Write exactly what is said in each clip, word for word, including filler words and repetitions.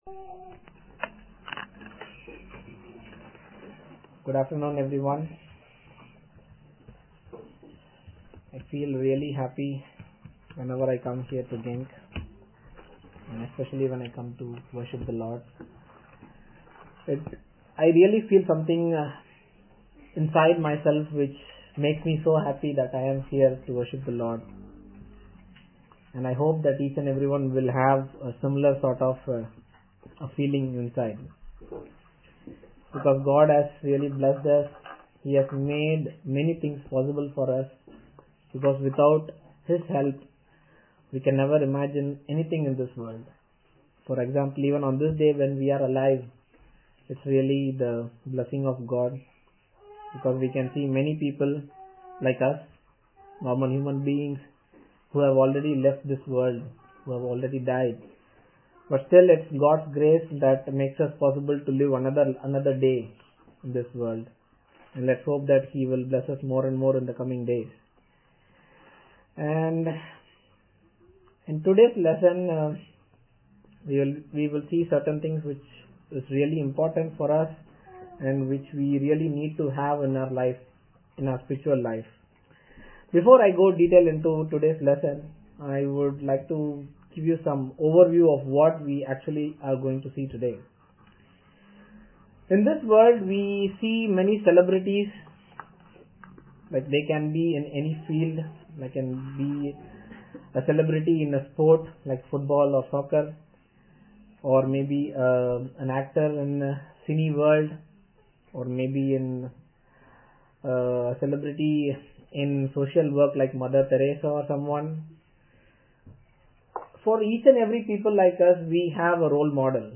Good afternoon, everyone. I feel really happy whenever I come here to Genk, and especially when I come to worship the Lord. It, I really feel something uh, inside myself which makes me so happy that I am here to worship the Lord. And I hope that each and everyone will have a similar sort of uh, a feeling inside. Because God has really blessed us. He has made many things possible for us. Because without His help, we can never imagine anything in this world. For example, even on this day when we are alive, it's really the blessing of God. Because we can see many people like us, normal human beings, who have already left this world, who have already died. But still, it's God's grace that makes us possible to live another another day in this world. And let's hope that He will bless us more and more in the coming days. And in today's lesson, uh, we will we will see certain things which is really important for us and which we really need to have in our life, in our spiritual life. Before I go detail into today's lesson, I would like to give you some overview of what we actually are going to see today. In this world, we see many celebrities, like they can be in any field, like can be a celebrity in a sport like football or soccer, or maybe uh, an actor in the cine world, or maybe in uh, a celebrity in social work like Mother Teresa or someone. For each and every people like us, we have a role model.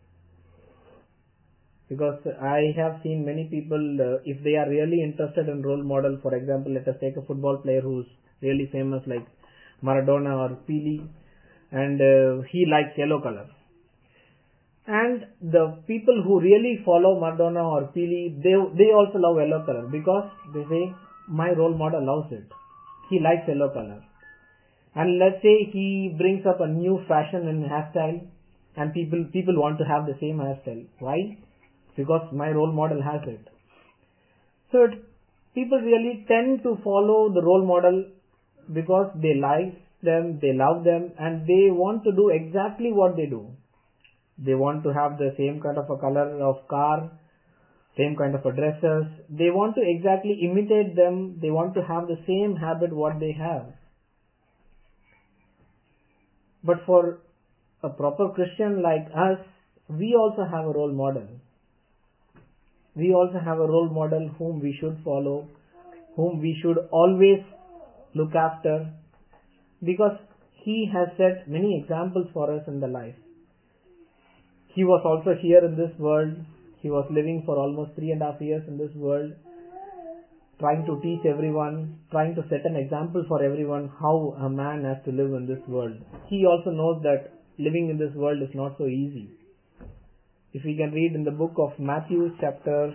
Because I have seen many people, uh, if they are really interested in role model, for example, let us take a football player who's really famous like Maradona or Pelé, and uh, he likes yellow color. And the people who really follow Maradona or Pelé, they, they also love yellow color because they say, my role model loves it. He likes yellow color. And let's say he brings up a new fashion in hairstyle and people people want to have the same hairstyle. Why? Because my role model has it. So it, people really tend to follow the role model because they like them, they love them, and they want to do exactly what they do. They want to have the same kind of a color of car, same kind of a dresses. They want to exactly imitate them. They want to have the same habit what they have. But for a proper Christian like us, we also have a role model. We also have a role model whom we should follow, whom we should always look after, because he has set many examples for us in the life. He was also here in this world. He was living for almost three and a half years in this world, trying to teach everyone, trying to set an example for everyone how a man has to live in this world. He also knows that living in this world is not so easy. If we can read in the book of Matthew chapter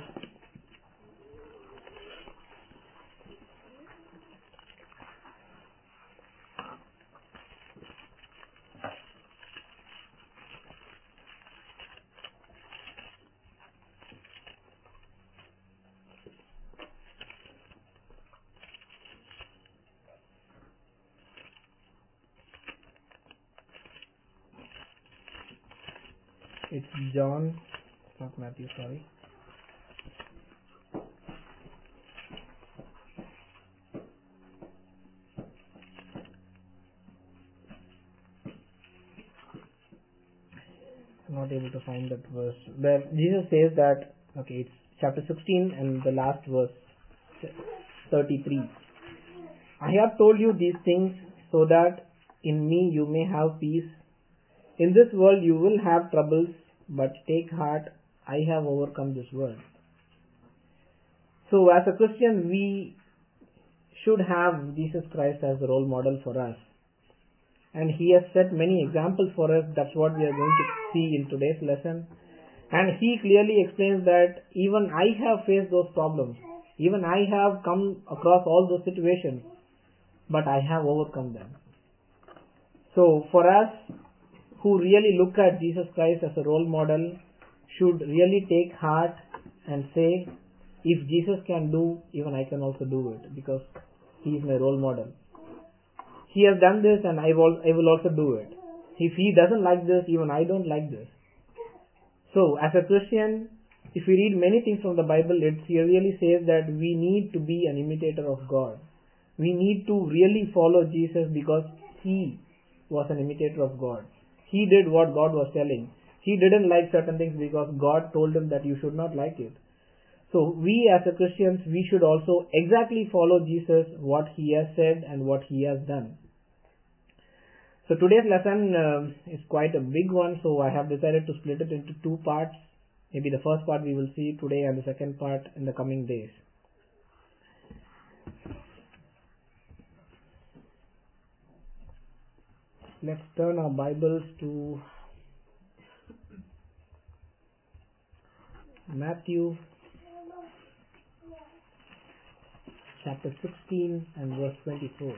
It's John, not Matthew, sorry. I'm not able to find that verse. Where Jesus says that, okay, it's chapter sixteen and the last verse, thirty-three. I have told you these things so that in me you may have peace. In this world you will have troubles, but take heart, I have overcome this world. So as a Christian, we should have Jesus Christ as the role model for us. And He has set many examples for us. That's what we are going to see in today's lesson. And He clearly explains that even I have faced those problems. Even I have come across all those situations, but I have overcome them. So for us, who really look at Jesus Christ as a role model should really take heart and say, if Jesus can do, even I can also do it, because he is my role model. He has done this and I will, I will also do it. If he doesn't like this, even I don't like this. So, as a Christian, if we read many things from the Bible, it really says that we need to be an imitator of God. We need to really follow Jesus because he was an imitator of God. He did what God was telling. He didn't like certain things because God told him that you should not like it. So, we as a Christians, we should also exactly follow Jesus, what he has said and what he has done. So, today's lesson uh, is quite a big one, so I have decided to split it into two parts. Maybe the first part we will see today and the second part in the coming days. Let's turn our Bibles to Matthew chapter sixteen and verse twenty-four.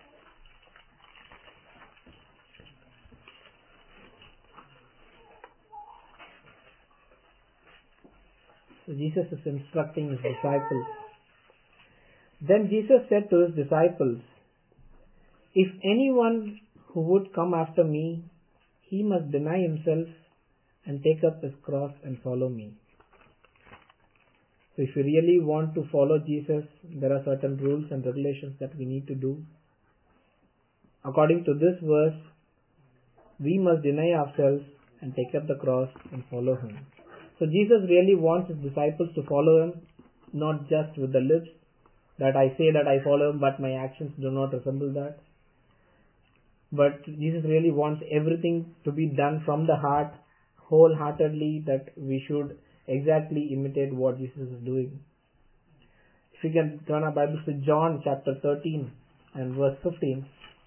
So Jesus is instructing his disciples. Then Jesus said to his disciples, if anyone who would come after me, he must deny himself and take up his cross and follow me. So if we really want to follow Jesus, there are certain rules and regulations that we need to do. According to this verse, we must deny ourselves and take up the cross and follow him. So Jesus really wants his disciples to follow him, not just with the lips, that I say that I follow him, but my actions do not resemble that. But Jesus really wants everything to be done from the heart, wholeheartedly, that we should exactly imitate what Jesus is doing. If we can turn our Bibles to John chapter thirteen and verse fifteen.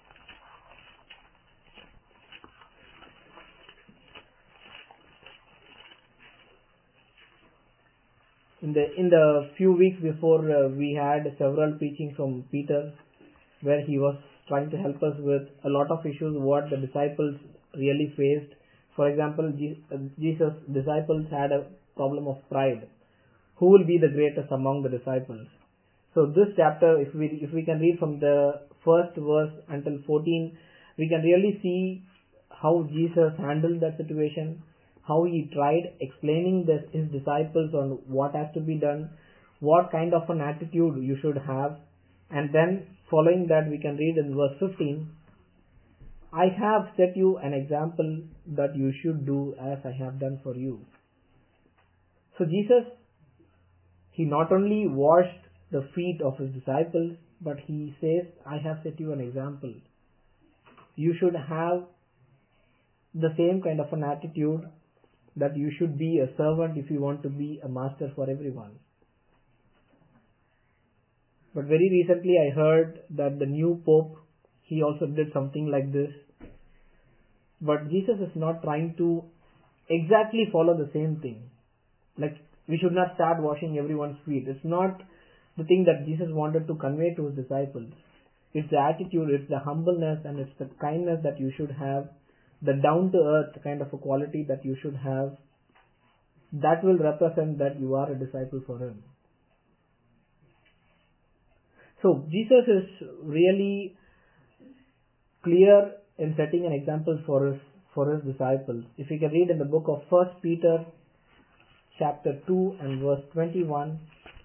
In the in the few weeks before, uh, we had several preachings from Peter, where he was trying to help us with a lot of issues what the disciples really faced. For example, Jesus' disciples had a problem of pride. Who will be the greatest among the disciples? So this chapter, if we if we can read from the first verse until fourteen, we can really see how Jesus handled that situation, how he tried explaining the, his disciples on what has to be done, what kind of an attitude you should have, and then following that we can read in verse fifteen, I have set you an example that you should do as I have done for you. So Jesus, he not only washed the feet of his disciples, but he says, I have set you an example. You should have the same kind of an attitude, that you should be a servant if you want to be a master for everyone. But very recently I heard that the new Pope, he also did something like this. But Jesus is not trying to exactly follow the same thing. Like, we should not start washing everyone's feet. It's not the thing that Jesus wanted to convey to his disciples. It's the attitude, it's the humbleness, and it's the kindness that you should have, the down-to-earth kind of a quality that you should have. That will represent that you are a disciple for him. So, Jesus is really clear in setting an example for his, for his disciples. If you can read in the book of First Peter chapter two and verse twenty-one.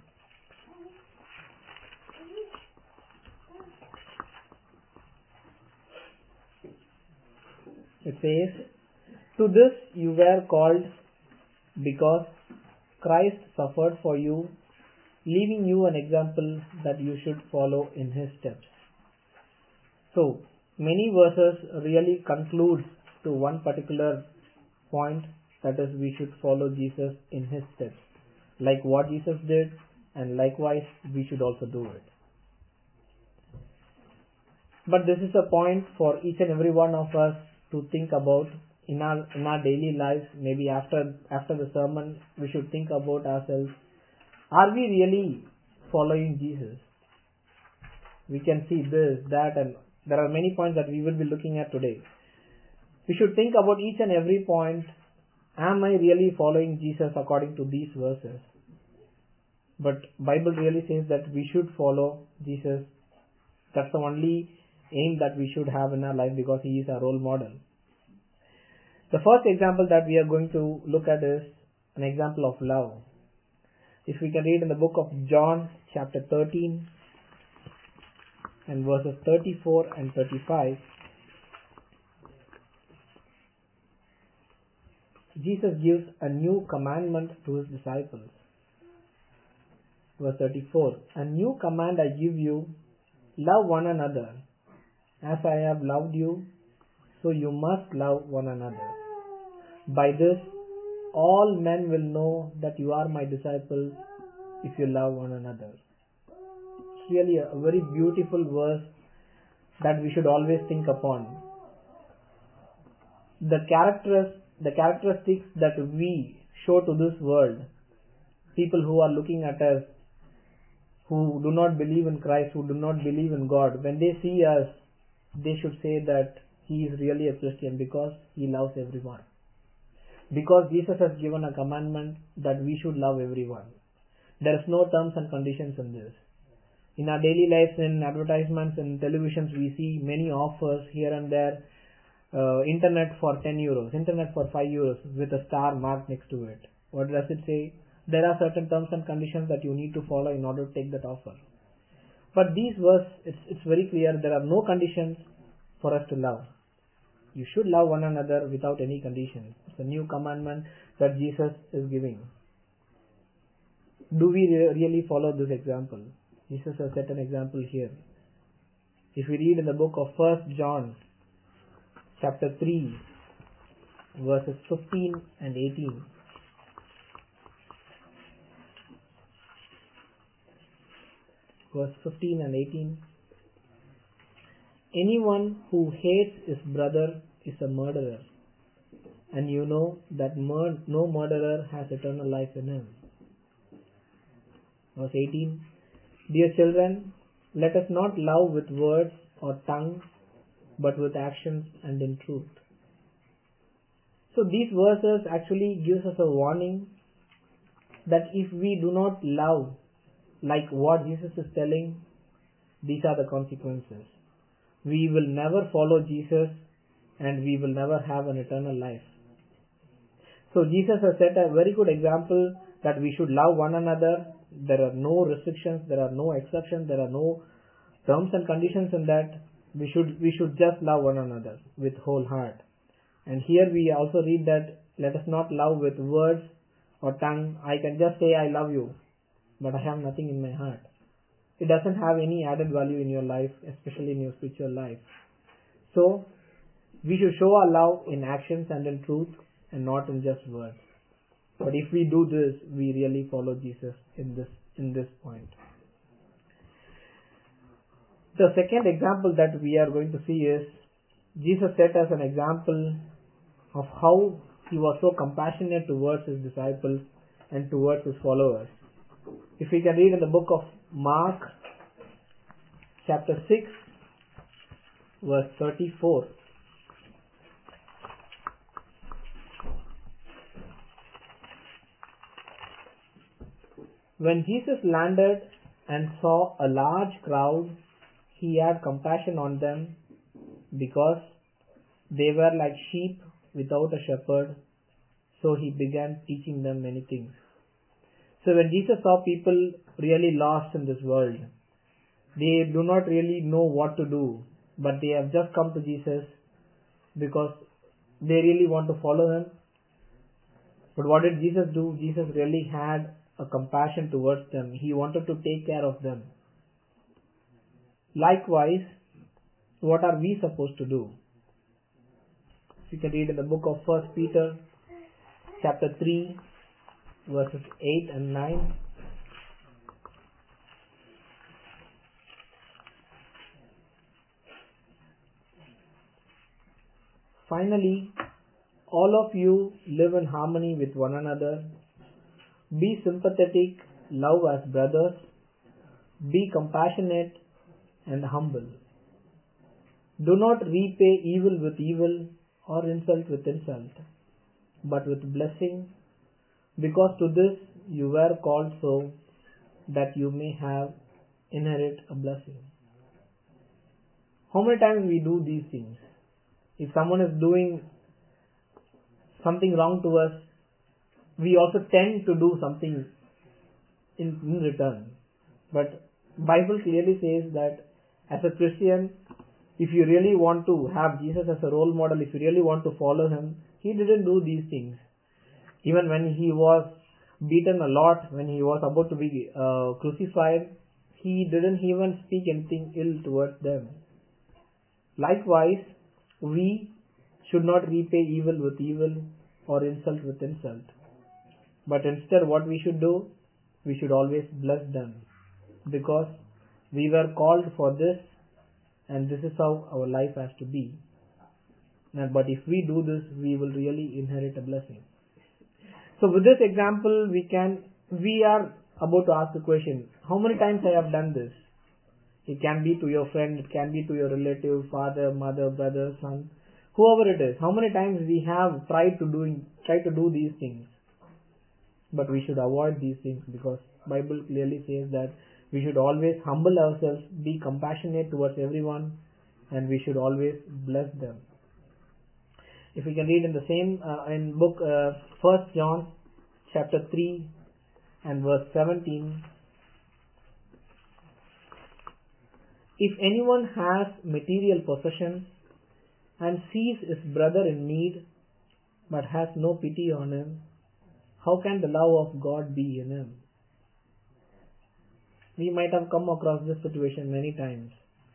It says, to this you were called, because Christ suffered for you, leaving you an example that you should follow in his steps. So, many verses really conclude to one particular point, that is, we should follow Jesus in his steps. Like what Jesus did, and likewise we should also do it. But this is a point for each and every one of us to think about in our in our daily lives. Maybe after after the sermon, we should think about ourselves. Are we really following Jesus? We can see this, that, and there are many points that we will be looking at today. We should think about each and every point. Am I really following Jesus according to these verses? But Bible really says that we should follow Jesus. That's the only aim that we should have in our life, because he is our role model. The first example that we are going to look at is an example of love. If we can read in the book of John chapter thirteen and verses thirty-four and thirty-five. Jesus gives a new commandment to his disciples. Verse thirty-four. A new command I give you, love one another. As I have loved you, so you must love one another. By this, all men will know that you are my disciples if you love one another. It's really a very beautiful verse that we should always think upon. The characters, the characteristics that we show to this world, people who are looking at us, who do not believe in Christ, who do not believe in God, when they see us, they should say that he is really a Christian because he loves everyone. Because Jesus has given a commandment that we should love everyone. There is no terms and conditions in this. In our daily lives, in advertisements, in televisions, we see many offers here and there. Uh, internet for ten euros, internet for five euros with a star mark next to it. What does it say? There are certain terms and conditions that you need to follow in order to take that offer. But these verse, it's, it's very clear, there are no conditions for us to love. You should love one another without any conditions. It's a new commandment that Jesus is giving. Do we re- really follow this example? Jesus has set an example here. If we read in the book of First John chapter three, verses fifteen and eighteen. Verse fifteen and eighteen. Anyone who hates his brother is a murderer, and you know that mur- no murderer has eternal life in him. Verse eighteen. Dear children, let us not love with words or tongue, but with actions and in truth. So these verses actually gives us a warning that if we do not love like what Jesus is telling, these are the consequences. We will never follow Jesus and we will never have an eternal life. So Jesus has set a very good example that we should love one another. There are no restrictions, there are no exceptions, there are no terms and conditions in that. We should we should just love one another with whole heart. And here we also read that let us not love with words or tongue. I can just say I love you, but I have nothing in my heart. It doesn't have any added value in your life, especially in your spiritual life. So we should show our love in actions and in truth and not in just words. But if we do this, we really follow Jesus in this in this point. The second example that we are going to see is Jesus set us an example of how he was so compassionate towards his disciples and towards his followers. If we can read in the book of Mark chapter six verse thirty-four. When Jesus landed and saw a large crowd, he had compassion on them because they were like sheep without a shepherd, so he began teaching them many things. So when Jesus saw people really lost in this world, they do not really know what to do, but they have just come to Jesus because they really want to follow him. But what did Jesus do? Jesus really had a compassion towards them. He wanted to take care of them. Likewise, what are we supposed to do? You can read in the book of First Peter chapter three verses eight and nine. Finally, all of you live in harmony with one another. Be sympathetic, love as brothers. Be compassionate and humble. Do not repay evil with evil, or insult with insult, but with blessing, because to this you were called, so that you may have inherit a blessing. How many times we do these things? If someone is doing something wrong to us, we also tend to do something in, in return. But Bible clearly says that as a Christian, if you really want to have Jesus as a role model, if you really want to follow him, he didn't do these things. Even when he was beaten a lot, when he was about to be uh, crucified, he didn't even speak anything ill towards them. Likewise, we should not repay evil with evil or insult with insult. But instead what we should do, we should always bless them, because we were called for this, and this is how our life has to be. But if we do this, we will really inherit a blessing. So with this example, we can, we are about to ask the question, how many times I have done this? It can be to your friend, it can be to your relative, father, mother, brother, son, whoever it is. How many times we have tried to doing, try to do these things? But we should avoid these things, because Bible clearly says that we should always humble ourselves, be compassionate towards everyone, and we should always bless them. If we can read in the same uh, in book uh, First John chapter three and verse seventeen. If anyone has material possessions and sees his brother in need, but has no pity on him, how can the love of God be in him? We might have come across this situation many times.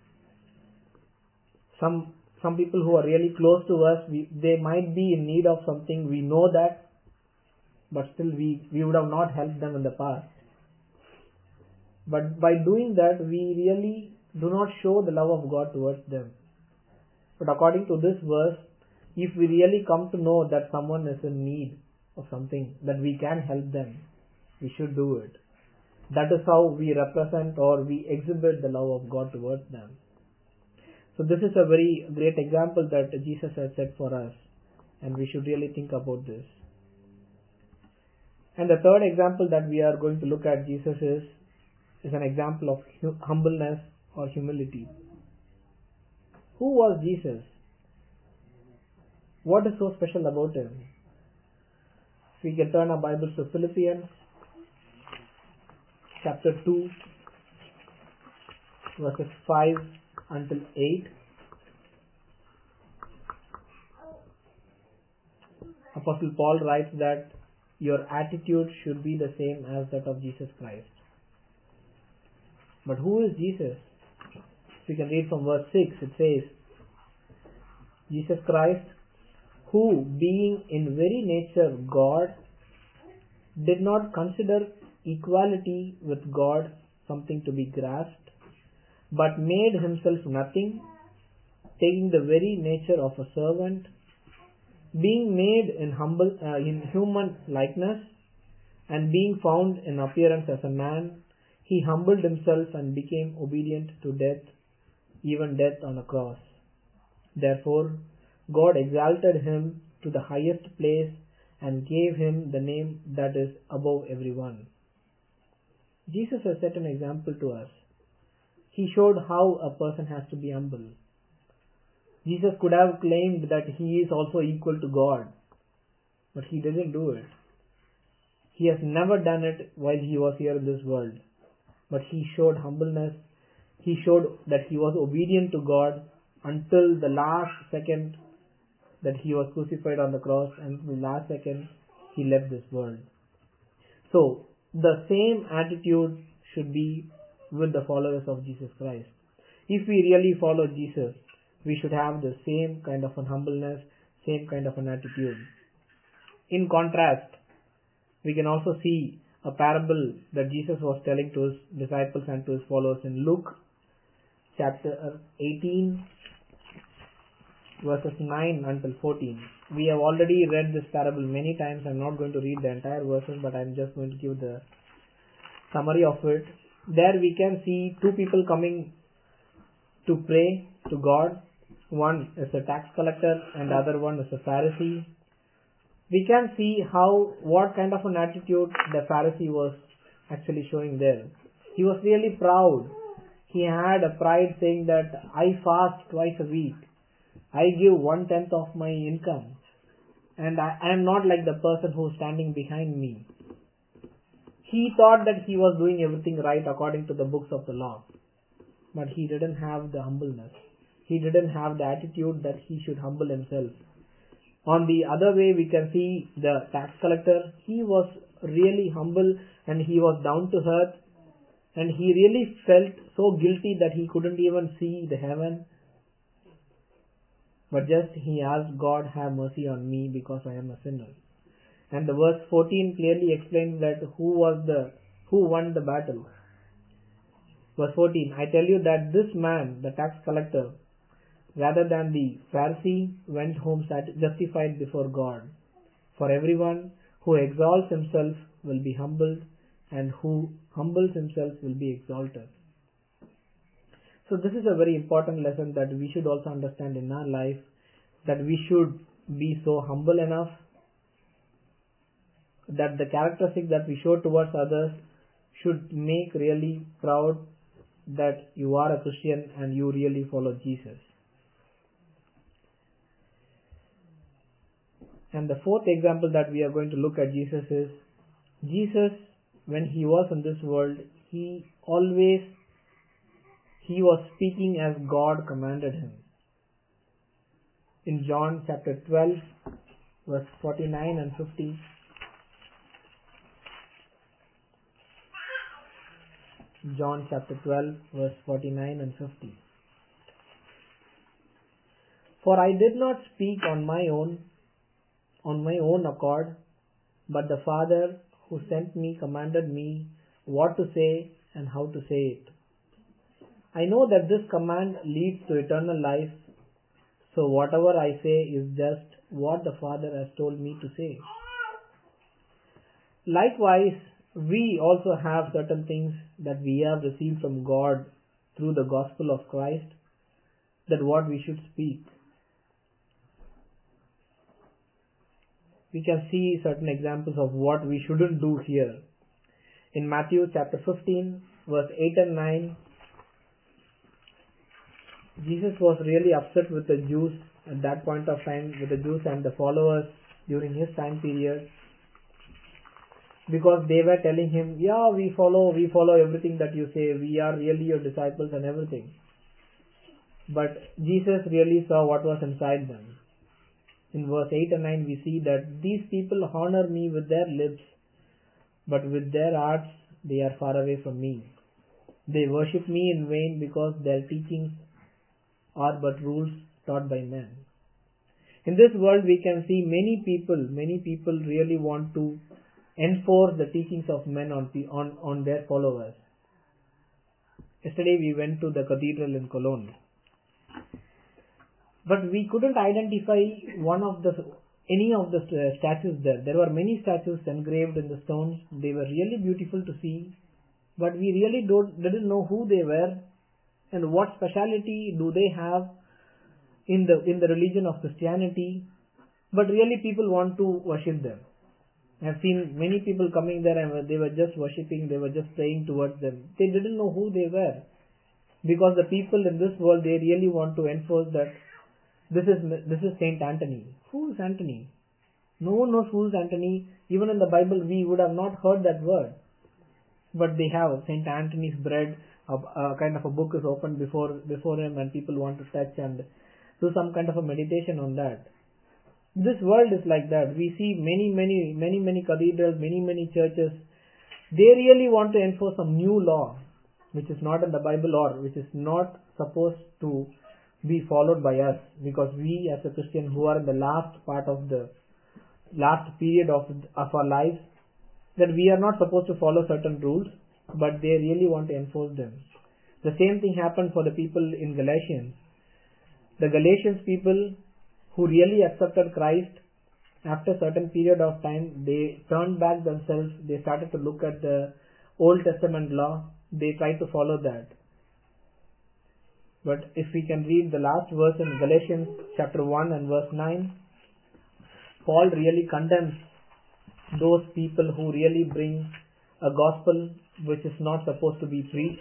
Some some people who are really close to us, we, they might be in need of something, we know that, but still we, we would have not helped them in the past. But by doing that, we really do not show the love of God towards them. But according to this verse, if we really come to know that someone is in need of something, that we can help them, we should do it. That is how we represent or we exhibit the love of God towards them. So this is a very great example that Jesus has set for us, and we should really think about this. And the third example that we are going to look at Jesus is, is an example of hu- humbleness or humility. Who was Jesus? What is so special about him? If we can turn our Bibles to Philippians chapter two, verses five until eight. Apostle Paul writes that your attitude should be the same as that of Jesus Christ. But who is Jesus? If we can read from verse six, it says, Jesus Christ, who being in very nature God, did not consider equality with God something to be grasped, but made himself nothing, taking the very nature of a servant, being made in humble uh, in human likeness, and being found in appearance as a man, he humbled himself and became obedient to death, even death on a cross. Therefore, God exalted him to the highest place and gave him the name that is above every one. Jesus has set an example to us. He showed how a person has to be humble. Jesus could have claimed that he is also equal to God, but he didn't do it. He has never done it while he was here in this world. But he showed humbleness. He showed that he was obedient to God until the last second that he was crucified on the cross, and the last second he left this world. So, the same attitude should be with the followers of Jesus Christ. If we really follow Jesus, we should have the same kind of an humbleness, same kind of an attitude. In contrast, we can also see a parable that Jesus was telling to his disciples and to his followers in Luke chapter eighteen, verses nine until fourteen. We have already read this parable many times. I am not going to read the entire verses, but I am just going to give the summary of it. There we can see two people coming to pray to God, One is a tax collector and the other one is a Pharisee. We can see how, what kind of an attitude the Pharisee was actually showing there. He was really proud. He had a pride saying that I fast twice a week. I give one tenth of my income. And I, I am not like the person who is standing behind me. He thought that he was doing everything right according to the books of the law. But he didn't have the humbleness. He didn't have the attitude that he should humble himself. On the other way, we can see the tax collector. He was really humble and he was down to earth. And he really felt so guilty that he couldn't even see the heaven. But just he asked, God, have mercy on me because I am a sinner. And the verse fourteen clearly explains that who was the, who won the battle. Verse fourteen, I tell you that this man, the tax collector, rather than the Pharisee, went home justified before God. For everyone who exalts himself will be humbled, and who humbles himself will be exalted. So this is a very important lesson that we should also understand in our life, that we should be so humble enough that the characteristic that we show towards others should make really proud that you are a Christian and you really follow Jesus. And the fourth example that we are going to look at Jesus is, Jesus, when he was in this world, he always, he was speaking as God commanded him. In John chapter twelve, verse forty-nine and fifty, John chapter twelve, verse forty-nine and fifty. For I did not speak on my own, on my own accord, but the Father who sent me commanded me what to say and how to say it. I know that this command leads to eternal life, so whatever I say is just what the Father has told me to say. Likewise, we also have certain things that we have received from God through the gospel of Christ, that what we should speak. We can see certain examples of what we shouldn't do here. In Matthew chapter fifteen, verse eight and nine, Jesus was really upset with the Jews at that point of time, with the Jews and the followers during his time period, because they were telling him, yeah, we follow, we follow everything that you say, we are really your disciples and everything. But Jesus really saw what was inside them. In verse eight and nine we see that these people honor me with their lips, but with their hearts they are far away from me. They worship me in vain because their teachings are but rules taught by men. In this world we can see many people, many people really want to enforce the teachings of men on, on, on their followers. Yesterday we went to the cathedral in Cologne. But we couldn't identify one of the any of the statues there. There were many statues engraved in the stones. They were really beautiful to see, but we really don't didn't know who they were and what speciality do they have in the in the religion of Christianity. But really people want to worship them. I have seen many people coming there and they were just worshipping, they were just praying towards them. They didn't know who they were, because the people in this world, they really want to enforce that This is this is Saint Anthony. Who is Anthony? No one knows who is Anthony. Even in the Bible, we would have not heard that word. But they have Saint Anthony's bread. A, a kind of a book is opened before before him, and people want to touch and do some kind of a meditation on that. This world is like that. We see many, many, many, many cathedrals, many, many churches. They really want to enforce some new law, which is not in the Bible or which is not supposed to be followed by us, because we as a Christian who are in the last part of the last period of, of our lives, that we are not supposed to follow certain rules, but they really want to enforce them. The same thing happened for the people in Galatians. The Galatians people who really accepted Christ, after a certain period of time, they turned back themselves, they started to look at the Old Testament law, they tried to follow that. But if we can read the last verse in Galatians chapter one and verse nine, Paul really condemns those people who really bring a gospel which is not supposed to be preached.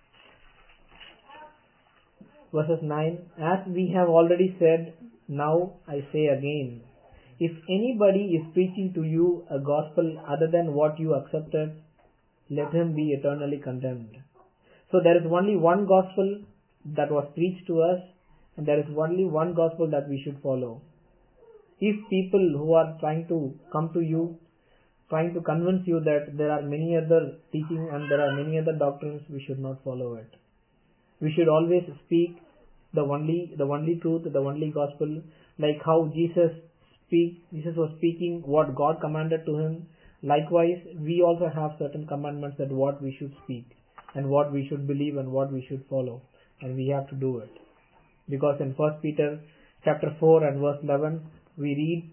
Verses nine, as we have already said, now I say again, if anybody is preaching to you a gospel other than what you accepted, let him be eternally condemned. So there is only one gospel that was preached to us, and there is only one gospel that we should follow. If people who are trying to come to you, trying to convince you that there are many other teaching and there are many other doctrines, we should not follow it. We should always speak the only the only truth, the only gospel, like how Jesus speak Jesus was speaking what God commanded to him. Likewise, we also have certain commandments that what we should speak and what we should believe and what we should follow, and we have to do it. Because in First Peter chapter four and verse eleven, we read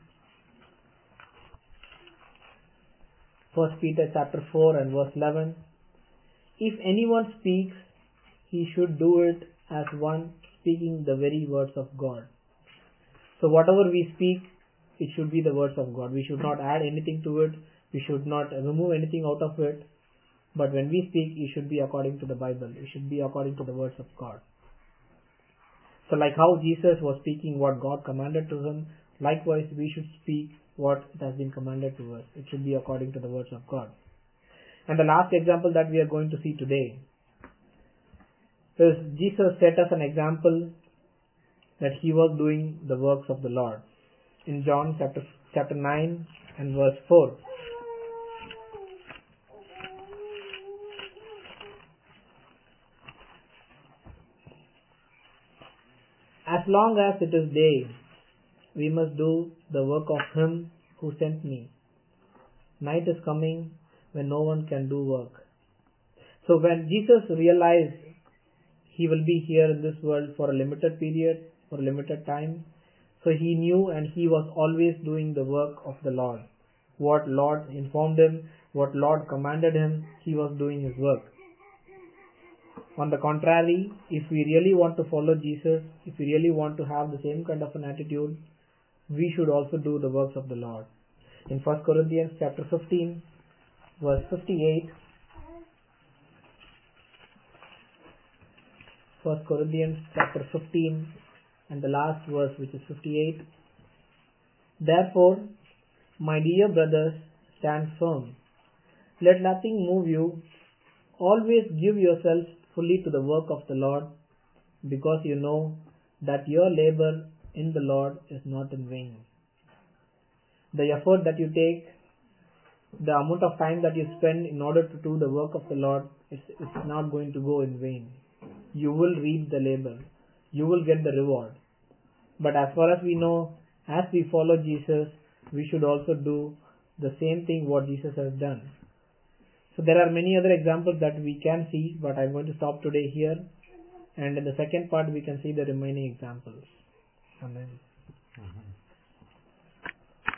First Peter chapter four and verse eleven, if anyone speaks, he should do it as one speaking the very words of God. So whatever we speak, it should be the words of God. We should not add anything to it. We should not remove anything out of it. But when we speak, it should be according to the Bible. It should be according to the words of God. So like how Jesus was speaking what God commanded to him, likewise we should speak what it has been commanded to us. It should be according to the words of God. And the last example that we are going to see today is Jesus set us an example that he was doing the works of the Lord. In John chapter chapter nine and verse four. As long as it is day, we must do the work of him who sent me. Night is coming when no one can do work. So when Jesus realized he will be here in this world for a limited period, for a limited time, so he knew and he was always doing the work of the Lord. What Lord informed him, what Lord commanded him, he was doing his work. On the contrary, if we really want to follow Jesus, if we really want to have the same kind of an attitude, we should also do the works of the Lord. In First Corinthians chapter fifteen, verse fifty-eight, First Corinthians chapter fifteen and the last verse, which is fifty-eight. Therefore, my dear brothers, stand firm. Let nothing move you. Always give yourselves fully to the work of the Lord, because you know that your labor in the Lord is not in vain. The effort that you take, the amount of time that you spend in order to do the work of the Lord, it's, it's not going to go in vain. You will reap the labor. You will get the reward. But as far as we know, as we follow Jesus, we should also do the same thing what Jesus has done. So there are many other examples that we can see, but I'm going to stop today here. And in the second part, we can see the remaining examples. Amen. Mm-hmm.